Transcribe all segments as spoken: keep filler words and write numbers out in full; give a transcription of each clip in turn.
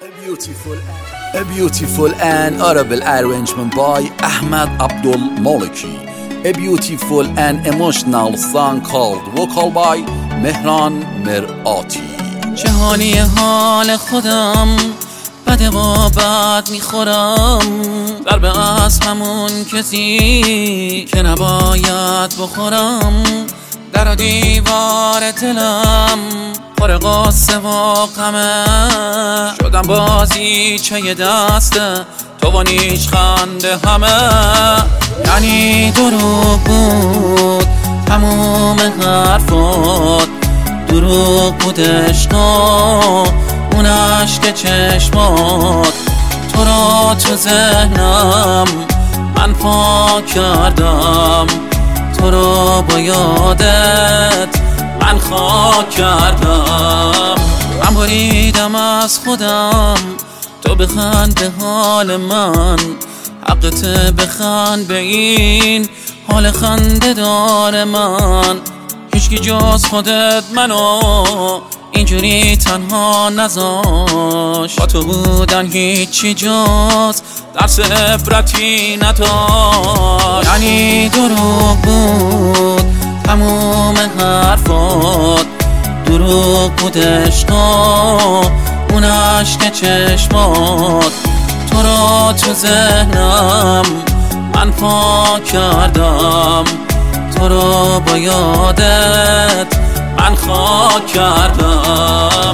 A beautiful, a beautiful and audible arrangement by Ahmed Abdul Maliki. A beautiful and emotional song called vocal by Mehran Mirati. جهانی حال خودم بده با بد میخورم، ضربه از همون کسی که نباید بخورم. در و دیوار دلم پر قصه و غمه، شدم بازی چه دسته تو و نیش خنده همه. یعنی دروغ بود تموم حرفات، دروغ بود عشقا اون عشق چشمات. تو را تو ذهنم من پاک کردم، تو را با یادت من خاک کردم. من بریدم از خودم تو بخند به حال من، حقت بخند به این حال خنده دار من. هیچکی جز خودت منو اینجوری تنها نذاش، با تو بودن هیچی جز درس عبرتی نداشت. یعنی دروغ بود تموم حرفات، دروغ بود عشقا اون عشق چشمات. تو را تو ذهنم من پاک کردم، تو را با یادت من خاک کردم.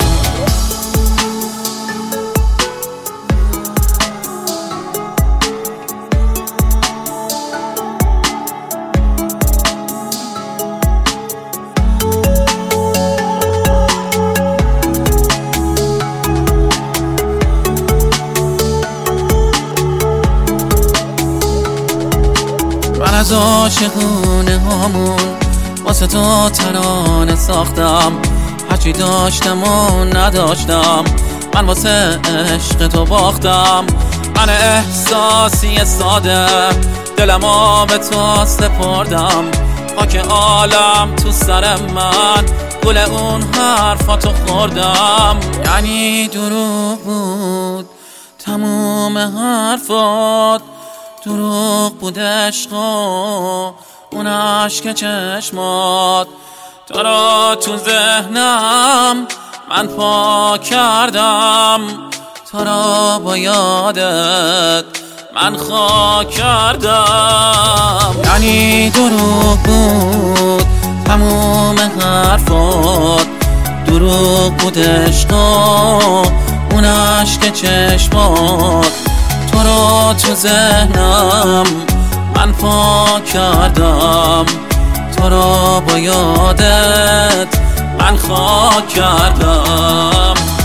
من از عاشقونه هامون واسه تو ترانه ساختم، هرچی داشتم و نداشتم من واسه عشق تو باختم. من احساسی ساده دلمو به تو سپردم، خاک عالم تو سر من گل اون حرفاتو خوردم. یعنی دروغ بود تموم حرفات، دروغ بود عشقا اون عشق چشمات. تو را تو ذهنم من پاک کردم، تو را با یادت من خاک کردم. یعنی دروغ بود تموم حرفات، دروغ بود عشقا اون عشق چشمات. تو را تو ذهنم من پاک کردم، تو را با یادت من خاک کردم.